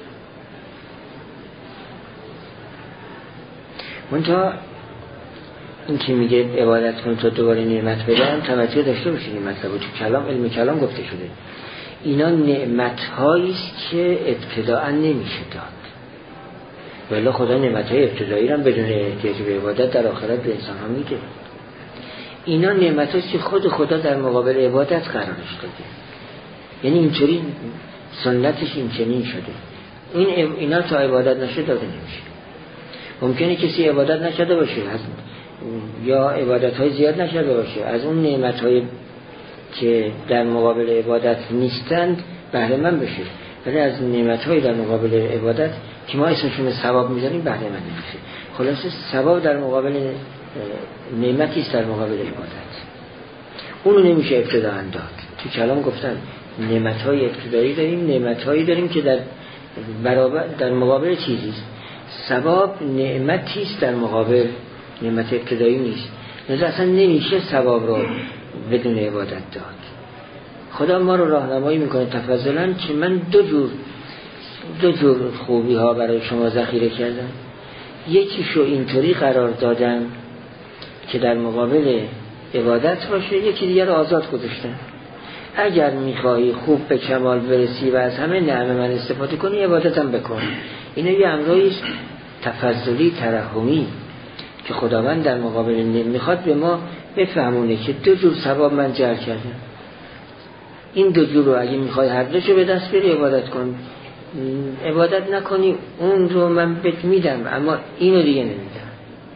منتها این که میگه عبادت کن تا دوباره نعمت بدم توجه داشته باشید. این مطلب تو کلام، علم کلام گفته شده اینا نعمت هایی است که ابتداء نمیشه داد، ولی خدا نعمت های ابتدایی رو بدون احتیاج به عبادت در آخرت به انسان ها میده. اینا نعمت هایی که خود خدا در مقابل عبادت قرارش داده، یعنی اینطوری سنتش این چنین شده. اینا تا عبادت نشه داده نمیشه. ممکنه کسی عبادت نشده باشه یا عبادت های زیاد نشده باشه، از اون نعمت های که در مقابل عبادت نیستند بهره من بشه، ولی از نعمت های در مقابل عبادت که ما اسمشون ثواب میذاریم بهره من نمیشه. خلاصه ثواب در مقابل نعمتی است در مقابل عبادت، اونو نمیشه ابتداء داد. تو کلام گفتن نعمت های ابتدایی داریم، نعمت هایی داریم که در مقابل چیزی است. ثواب نعمتی است در مقابل نعمت ابتدایی نیست، لذا اصلا نمیشه ثواب رو بدون عبادت داد. خدا ما رو راهنمایی میکنه تفضلا که من دو جور خوبی ها برای شما ذخیره کردم. یکیشو اینطوری قرار دادم که در مقابل عبادت باشه، یکی دیگر رو آزاد گذاشتم. اگر میخواهی خوب به کمال برسی و از همه نعمه من استفاده کنی عبادتم بکن. اینه یه امرایی تفضلی ترحمی که خداوند در مقابل میخواد به ما بفهمونه که دو جور ثواب من جعل کردم. این دو جور رو اگه میخوای هر دوشو به دست بری عبادت کن، عبادت نکنی اون رو من بهت میدم اما اینو دیگه نمیدم.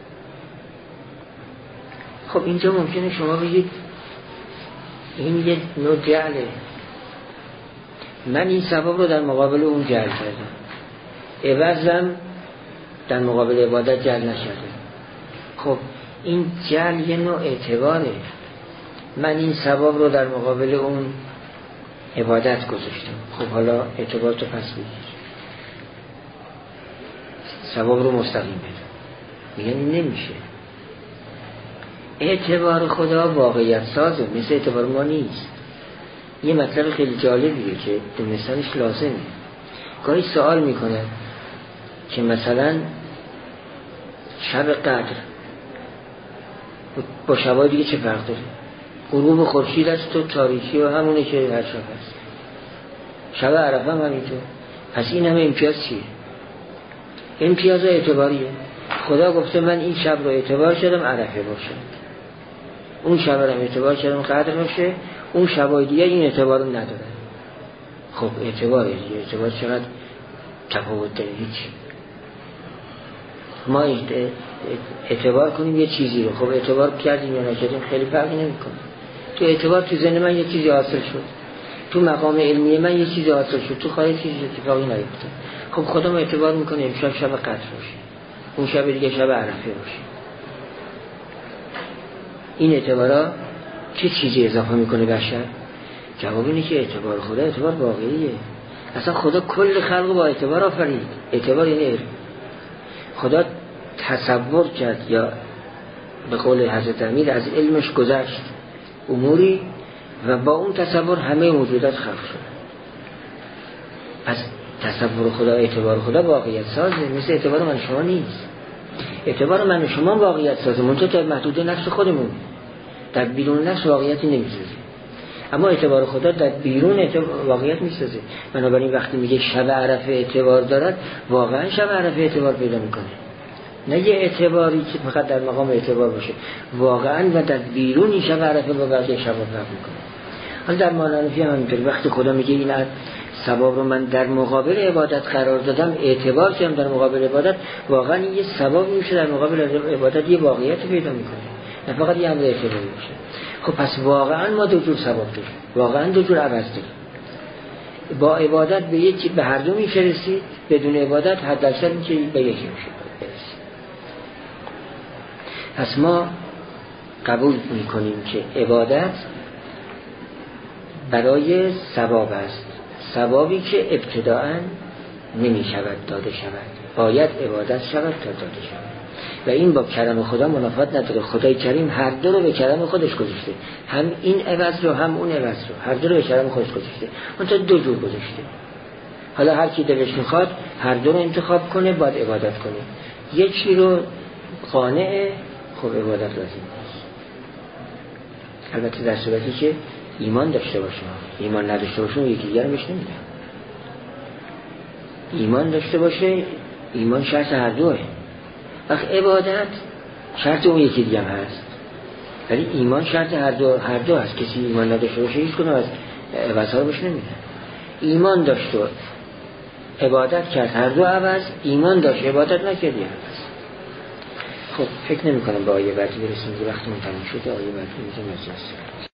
خب اینجا ممکنه شما بگید این یه نوع جعله، من این ثواب رو در مقابل اون جعل کردم، عوضم در مقابل عبادت جعل نشده. خب این جعل یه نوع اعتباره، من این ثواب رو در مقابل اون عبادت گذاشتم. خب حالا اعتبار تو پس بگیر، ثواب رو مستقیم بده. میگن نمیشه. اعتبار خدا واقعیت سازه، مثل اعتبار ما نیست. یه مطلب خیلی جالبیه که دونستنش لازمه. گاهی سوال میکنه که مثلا شب قدر با شبای دیگه چه فرق داره؟ غروب خورشید است و تاریکی و همونه که هر شب هست. شب عرفه هم همینطور. پس این همه امتیاز چیه؟ امتیاز اعتباریه. خدا گفته من این شب رو اعتبار شدم عرفه باشه، اون شب رو اعتبار شدم قدر باشه، اون شبای دیگه این اعتبار رو نداره. خب اعتبار چقدر تفاوت داره؟ هیچ. ما اعتبار کنیم یه چیزی رو، خب اعتبار کردیم یا نکردیم خیلی فرقی نمیکنه. تو اعتبار تو ذهن من یه چیزی حاصل شد، تو مقام علمی من یه چیزی حاصل شد، تو خواهی چیزی اتفاقی نیفتاد. خب خدا ما اعتبار میکنه امشب شب قدر باشه، اون شب دیگه شب عرفه باشه. این اعتبارا چه چیزی اضافه میکنه بشر؟ جواب اینه که اعتبار خدا اعتبار واقعیه. اصلا خدا کل خلق با اعتبار آفرید. اعتبار یعنی علم. خدا تصور کرد یا به قول حضرت امیر از علمش گذشت اموری و با اون تصور همه موجودات خلق شد. پس تصور خدا، اعتبار خدا واقعیت سازه، مثل اعتبار من شما نیست. اعتبار من و شما واقعیت سازه، منطقه در محدوده نفس خودمون، در بیرون نفس واقعیتی نمیسازه. اما اعتبار خدا در بیرون واقعیت میسازه. بنابراین وقتی میگه شب عرفه اعتبار دارد، واقعا شب عرفه اعتبار پیدا میکنه، نه یه اعتباری که فقط در مقام اعتبار باشه، واقعا و در بیرون این شب عرفه با بقیه شب فرق میکنه. حالا در معنی هم همینطور وقتی خدا میگه این ثواب رو من در مقابل عبادت قرار دادم، اعتبار کردم در مقابل عبادت، واقعا یه ثواب میشه در مقابل عبادت، یه واقعیت پیدا میکنه، نه فقط یه امر اعتباری میشه. خب پس واقعا ما دو جور ثواب داریم، واقعا دو جور عوض داریم. با عبادت به هر دو میشه رسید، بدون عبادت حداکثر میشه به یکی میشه رسید. پس ما قبول میکنیم که عبادت برای ثواب است، ثوابی که ابتداءً نمی شود داده شود، باید عبادت شود تا داده شود و این با کرم خدا منافات نداره. خدای کریم هر دو رو به کرم خودش گذاشته، هم این عوض رو هم اون عوض رو، هر دو رو به کرم خودش گذاشته، اون تا دو جور گذاشته. حالا هر کی دلش میخواد هر دو رو انتخاب کنه، باید عبادت کنه. یکی رو قانع، خب عبادت لازم نیست، البته در صورتی که ایمان داشته باشه. ایمان نداشته باشه یکی دیگر رو بهش نمیده. ایمان داشته باشه، ایمان شرط هر دوه. وقت عبادت شرط اون یکی دیگه هم هست، ولی ایمان شرط هر دو هست. کسی ایمان نداشته باشه هیچ کنه از عوضها رو بهش نمیده. ایمان داشت و عبادت کرد، هر دو عوض. ایمان داشت عبادت نکرد، یه عوض. خب فکر نمی کنم به آیه بعدی برسیم، وقتمون تموم شده. آیه بعدی میزم از